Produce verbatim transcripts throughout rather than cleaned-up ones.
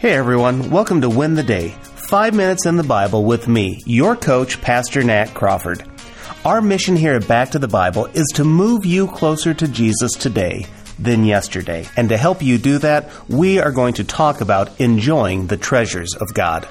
Hey everyone, welcome to Win the Day, five minutes in the Bible with me, your coach, Pastor Nat Crawford. Our mission here at Back to the Bible is to move you closer to Jesus today than yesterday. And to help you do that, we are going to talk about enjoying the treasures of God.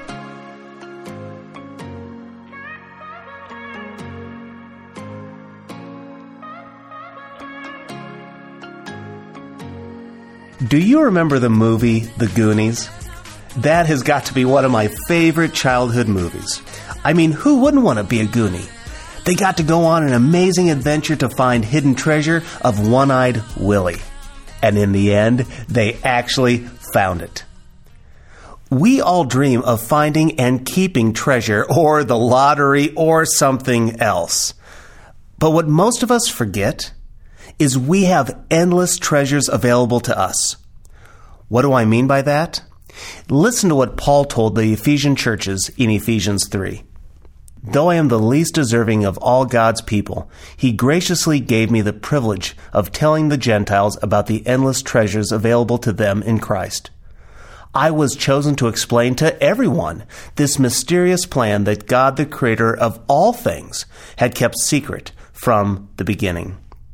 Do you remember the movie The Goonies? That has got to be one of my favorite childhood movies. I mean, who wouldn't want to be a Goonie? They got to go on an amazing adventure to find hidden treasure of One-Eyed Willie. And in the end, they actually found it. We all dream of finding and keeping treasure, or the lottery, or something else. But what most of us forget is we have endless treasures available to us. What do I mean by that? Listen to what Paul told the Ephesian churches in Ephesians three. Though I am the least deserving of all God's people, He graciously gave me the privilege of telling the Gentiles about the endless treasures available to them in Christ. I was chosen to explain to everyone this mysterious plan that God, the Creator of all things, had kept secret from the beginning.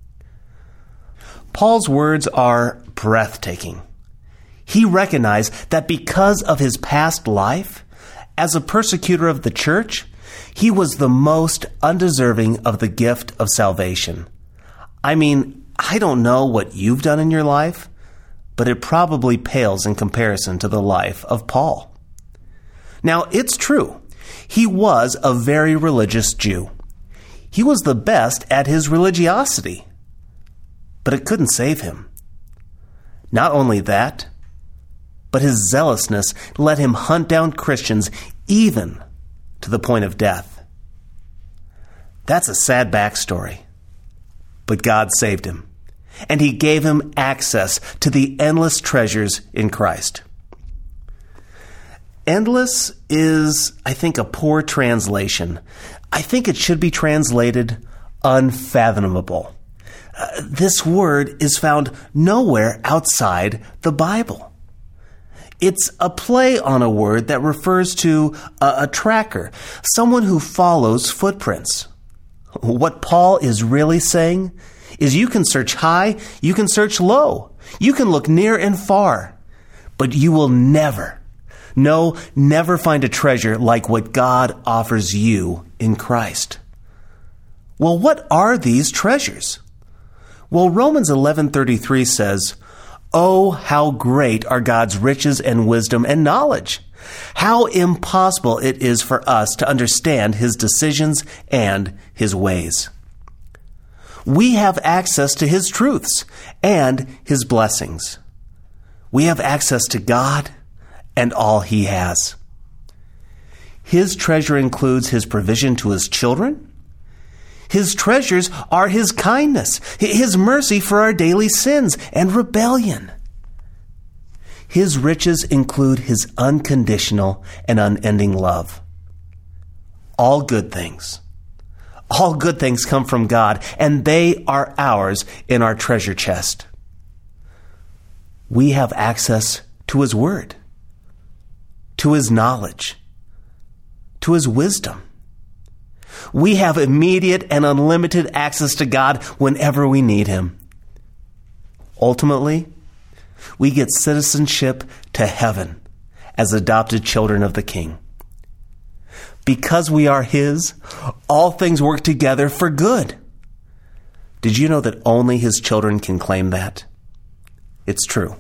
Paul's words are breathtaking. He recognized that because of his past life, as a persecutor of the church, he was the most undeserving of the gift of salvation. I mean, I don't know what you've done in your life, but it probably pales in comparison to the life of Paul. Now, it's true. He was a very religious Jew. He was the best at his religiosity. But it couldn't save him. Not only that, but his zealousness let him hunt down Christians even to the point of death. That's a sad backstory. But God saved him, and He gave him access to the endless treasures in Christ. Endless is, I think, a poor translation. I think it should be translated unfathomable. Uh, this word is found nowhere outside the Bible. It's a play on a word that refers to a, a tracker, someone who follows footprints. What Paul is really saying is you can search high, you can search low, you can look near and far, but you will never, no, never find a treasure like what God offers you in Christ. Well, what are these treasures? Well, Romans eleven thirty-three says, "Oh, how great are God's riches and wisdom and knowledge! How impossible it is for us to understand His decisions and His ways." We have access to His truths and His blessings. We have access to God and all He has. His treasure includes His provision to His children. His treasures are His kindness, His mercy for our daily sins and rebellion. His riches include His unconditional and unending love. All good things. All good things come from God, and they are ours in our treasure chest. We have access to His Word, to His knowledge, to His wisdom. We have immediate and unlimited access to God whenever we need Him. Ultimately, we get citizenship to heaven as adopted children of the King. Because we are His, all things work together for good. Did you know that only His children can claim that? It's true.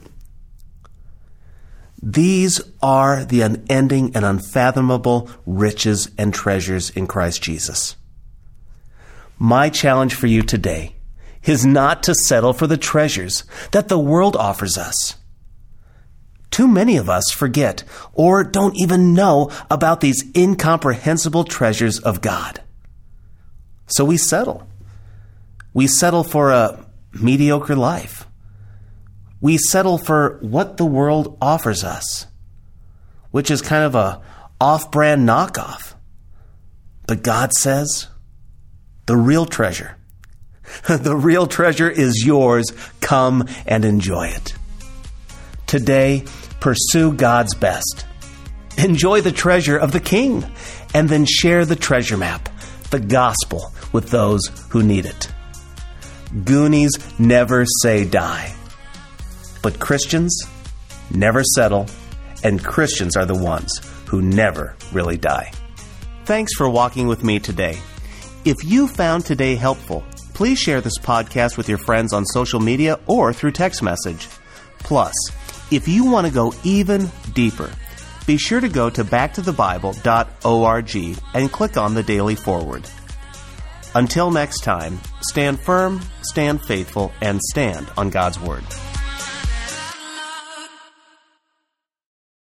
These are the unending and unfathomable riches and treasures in Christ Jesus. My challenge for you today is not to settle for the treasures that the world offers us. Too many of us forget or don't even know about these incomprehensible treasures of God. So we settle. We settle for a mediocre life. We settle for what the world offers us, which is kind of a off-brand knockoff. But God says, the real treasure, the real treasure is yours. Come and enjoy it. Today, pursue God's best. Enjoy the treasure of the King, and then share the treasure map, the gospel, with those who need it. Goonies never say die. But Christians never settle, and Christians are the ones who never really die. Thanks for walking with me today. If you found today helpful, please share this podcast with your friends on social media or through text message. Plus, if you want to go even deeper, be sure to go to back to the bible dot org and click on the Daily Forward. Until next time, stand firm, stand faithful, and stand on God's Word.